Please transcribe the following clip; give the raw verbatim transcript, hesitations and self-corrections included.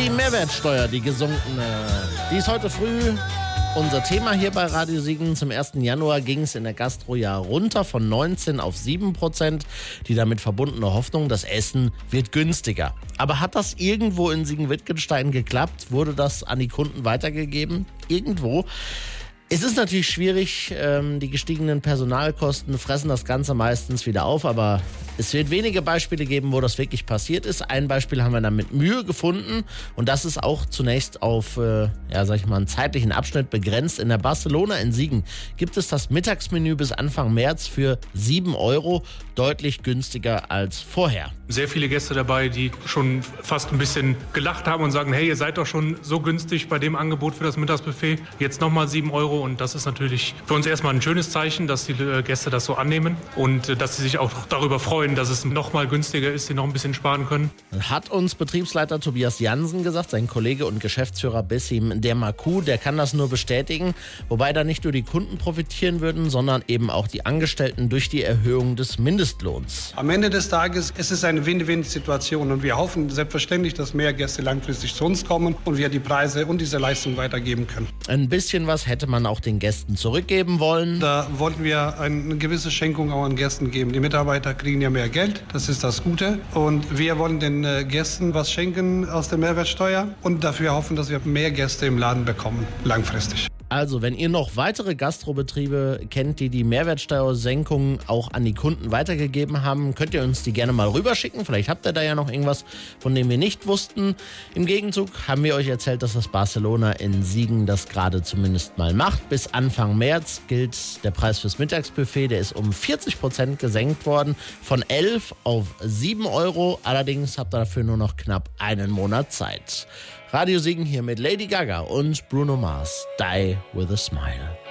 Die Mehrwertsteuer, die gesunkene, die ist heute früh unser Thema hier bei Radio Siegen. Zum ersten Januar ging es in der Gastro ja runter von neunzehn auf sieben Prozent. Die damit verbundene Hoffnung, das Essen wird günstiger. Aber hat das irgendwo in Siegen-Wittgenstein geklappt? Wurde das an die Kunden weitergegeben? Irgendwo. Es ist natürlich schwierig, ähm, die gestiegenen Personalkosten fressen das Ganze meistens wieder auf, aber es wird wenige Beispiele geben, wo das wirklich passiert ist. Ein Beispiel haben wir dann mit Mühe gefunden und das ist auch zunächst auf, äh, ja, sag ich mal, einen zeitlichen Abschnitt begrenzt. In der Barcelona in Siegen gibt es das Mittagsmenü bis Anfang März für sieben Euro, deutlich günstiger als vorher. Sehr viele Gäste dabei, die schon fast ein bisschen gelacht haben und sagen, hey, ihr seid doch schon so günstig bei dem Angebot für das Mittagsbuffet, jetzt nochmal sieben Euro. Und das ist natürlich für uns erstmal ein schönes Zeichen, dass die Gäste das so annehmen und dass sie sich auch darüber freuen, dass es noch mal günstiger ist, sie noch ein bisschen sparen können. Hat uns Betriebsleiter Tobias Jansen gesagt, sein Kollege und Geschäftsführer Bessim Dermaku, der kann das nur bestätigen, wobei da nicht nur die Kunden profitieren würden, sondern eben auch die Angestellten durch die Erhöhung des Mindestlohns. Am Ende des Tages ist es eine Win-Win-Situation und wir hoffen selbstverständlich, dass mehr Gäste langfristig zu uns kommen und wir die Preise und diese Leistung weitergeben können. Ein bisschen was hätte man auch den Gästen zurückgeben wollen. Da wollten wir eine gewisse Schenkung auch an Gästen geben. Die Mitarbeiter kriegen ja mehr Geld, das ist das Gute. Und wir wollen den Gästen was schenken aus der Mehrwertsteuer und dafür hoffen, dass wir mehr Gäste im Laden bekommen, langfristig. Also, wenn ihr noch weitere Gastrobetriebe kennt, die die Mehrwertsteuersenkung auch an die Kunden weitergegeben haben, könnt ihr uns die gerne mal rüberschicken. Vielleicht habt ihr da ja noch irgendwas, von dem wir nicht wussten. Im Gegenzug haben wir euch erzählt, dass das Barcelona in Siegen das gerade zumindest mal macht. Bis Anfang März gilt der Preis fürs Mittagsbuffet. Der ist um vierzig Prozent gesenkt worden, von elf auf sieben Euro. Allerdings habt ihr dafür nur noch knapp einen Monat Zeit. Radio Siegen hier mit Lady Gaga und Bruno Mars, Die with a Smile.